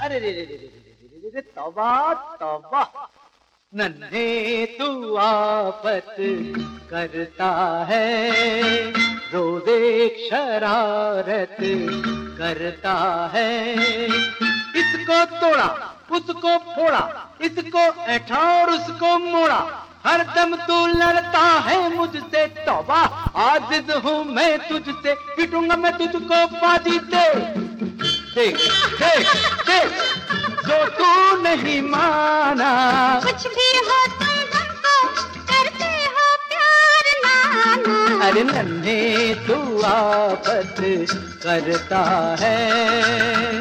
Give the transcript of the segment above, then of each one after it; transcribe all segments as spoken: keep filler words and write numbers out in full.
अरे रे रे रे रे रे रे रे तौबा तौबा। नन्हे तू आफत करता है, रोज एक शरारत करता है। इसको तोड़ा उसको फोड़ा, इसको ऐठा और उसको मोड़ा, हर दम तू लड़ता है मुझसे। तौबा आजिज हूँ मैं तुझसे, पिटूंगा मैं तुझको बाजी दे। देख देख देख जो तू नहीं माना, कुछ भी हो तुम हमको करते हो प्यार नाना। अरे नन्हे तू आफत करता है।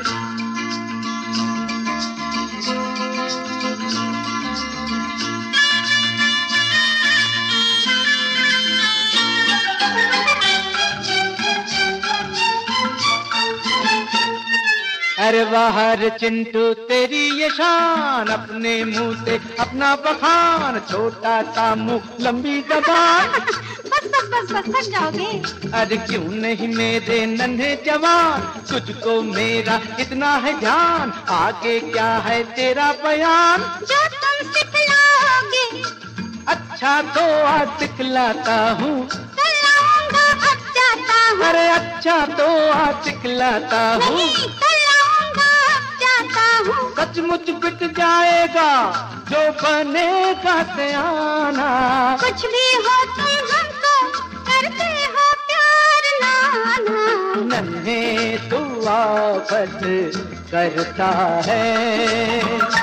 अरे बाहर चिंटू तेरी ये शान, अपने मुंह से अपना बखान, छोटा सा मुंह लंबी जबान। बस बस बस बस थक जाओगे। अरे क्यों नहीं मेरे नन्हे जवान, तुझको मेरा इतना है ध्यान, आगे क्या है तेरा बयान। जो तुम सिखलाओगे अच्छा तो आज सिखलाता हूँ, चलाऊंगा अब जाता हूँ। अरे अच्छा तो आज सिखलाता हूँ, नहीं चलाऊंगा अब जाता हूँ। सचमुच बिट जाएगा जो बनेगा सयाना। कुछ भी हो तुम हमको करते हो प्यार नाना। नन्हे तू आफत करता है।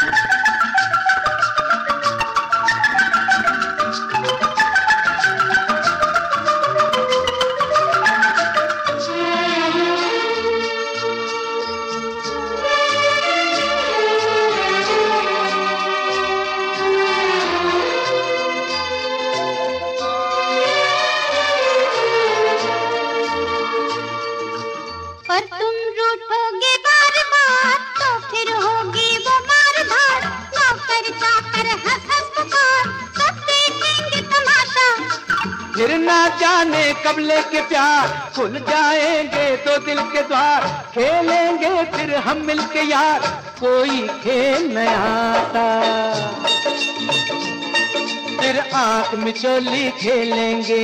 पर तुम रूठोगे बार बार तो फिर होगी वो मार धाड़। नौकर चाकर हंस हंस पुकार, सब देखेंगे तमाशा। फिर ना जाने कब लेके प्यार, खुल जाएंगे तो दिल के द्वार, खेलेंगे फिर हम मिलके यार, कोई खेल नया आता। फिर आंख मिचोली खेलेंगे,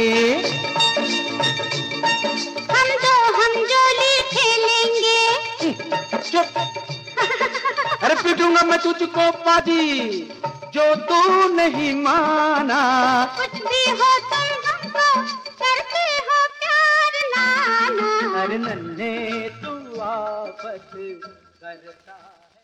हम दो हम जोली खेलेंगे। चुप। अरे पिटूंगा मैं तुझको बाजी जो तू नहीं माना। कुछ भी हो तुम हमको करते हो प्यार नाना। अरे नन्हे तू आफत करता